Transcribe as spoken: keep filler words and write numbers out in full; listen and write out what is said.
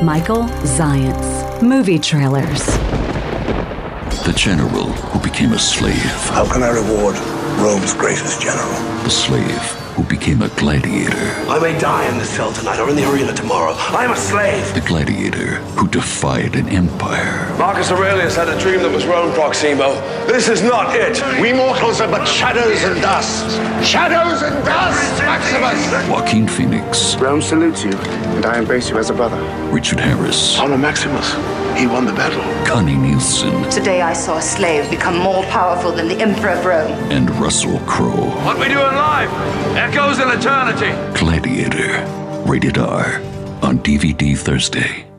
Michael Zients. Movie trailers. The general who became a slave. How can I reward Rome's greatest general? The slave who became a gladiator. I may die in the cell tonight or in the arena tomorrow. I am a slave. The gladiator who defied an empire. Marcus Aurelius had a dream that was Rome, Proximo. This is not it. We mortals are but shadows and dust. Shadows and dust, Maximus! Joaquin Phoenix. Rome salutes you, and I embrace you as a brother. Richard Harris. Honor Maximus. He won the battle. Connie Nielsen. Today I saw a slave become more powerful than the Emperor of Rome. And Russell Crowe. What we do in life echoes in eternity. Gladiator. Rated R. On D V D Thursday.